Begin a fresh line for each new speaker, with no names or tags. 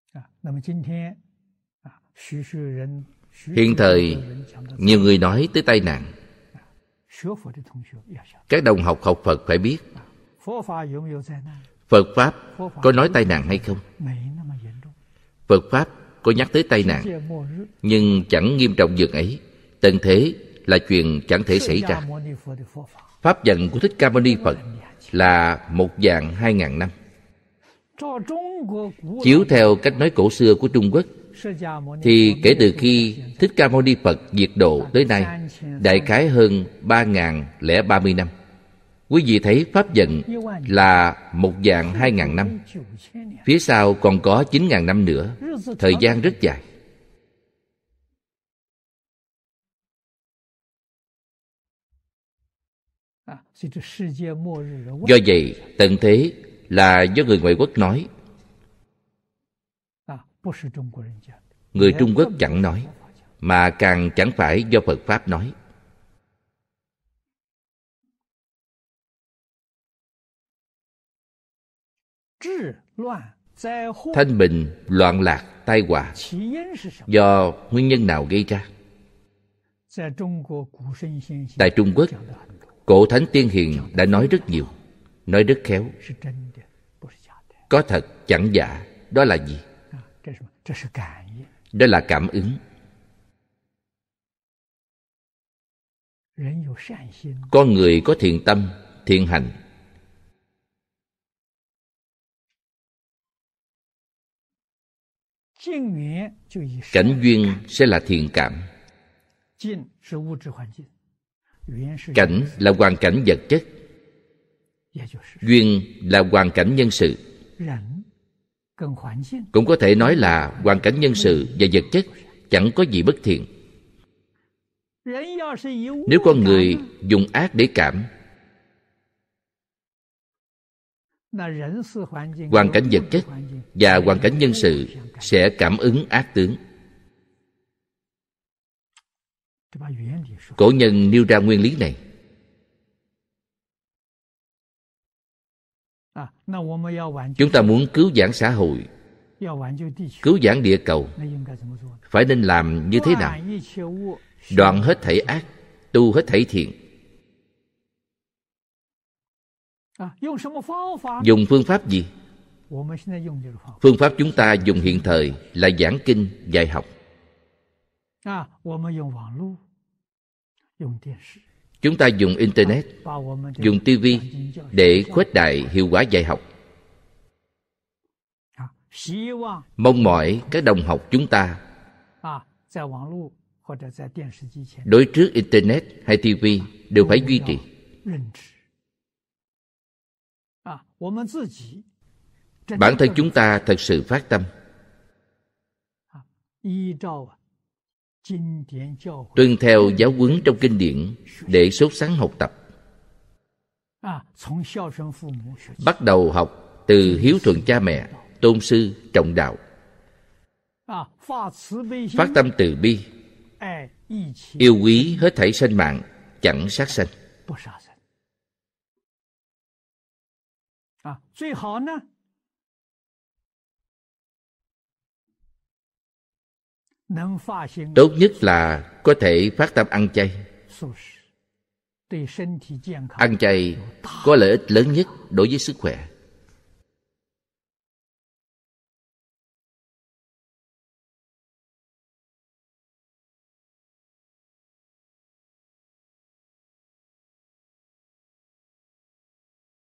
Hiện thời, nhiều người nói tới tai nạn. Các đồng học học Phật phải biết, Phật Pháp có nói tai nạn hay không? Phật Pháp có nhắc tới tai nạn, nhưng chẳng nghiêm trọng dường ấy. Tận thế là chuyện chẳng thể xảy ra. Pháp vận của Thích Ca Mâu Ni Phật là 1 vạn 2.000 năm. Chiếu theo cách nói cổ xưa của Trung Quốc, thì kể từ khi Thích Ca Mâu Ni Phật diệt độ tới nay, đại khái hơn 3.030 năm. Quý vị thấy Pháp vận là 1 vạn 2.000 năm. Phía sau còn có 9.000 năm nữa. Thời gian rất dài. Do vậy, tận thế là do người ngoại quốc nói. Người Trung Quốc chẳng nói, mà càng chẳng phải do Phật Pháp nói. Thanh bình, loạn lạc, tai họa do nguyên nhân nào gây ra? Tại Trung Quốc, cổ thánh tiên hiền đã nói rất nhiều, nói rất khéo. Có thật, chẳng giả. Đó là gì? Đó là cảm ứng. Con người có thiện tâm, thiện hành, cảnh duyên sẽ là thiện cảm. Cảnh là hoàn cảnh vật chất, duyên là hoàn cảnh nhân sự. Cũng có thể nói là hoàn cảnh nhân sự và vật chất chẳng có gì bất thiện. Nếu con người dùng ác để cảm, hoàn cảnh vật chất và hoàn cảnh nhân sự sẽ cảm ứng ác tướng. Cổ nhân nêu ra nguyên lý này. Chúng ta muốn cứu vãn xã hội, cứu vãn địa cầu, phải nên làm như thế nào? Đoạn hết thảy ác, tu hết thảy thiện. Dùng phương pháp gì? Phương pháp chúng ta dùng hiện thời là giảng kinh, dạy học. Chúng ta dùng Internet, dùng TV để khuếch đại hiệu quả dạy học. Mong mỏi các đồng học chúng ta đối trước Internet hay TV đều phải duy trì. Bản thân chúng ta thật sự phát tâm, tuân theo giáo huấn trong kinh điển để sốt sắng học tập. Bắt đầu học từ hiếu thuận cha mẹ, tôn sư, trọng đạo. Phát tâm từ bi, yêu quý hết thảy sinh mạng, chẳng sát sanh. Tốt nhất là có thể phát tâm ăn chay. Ăn chay có lợi ích lớn nhất đối với sức khỏe.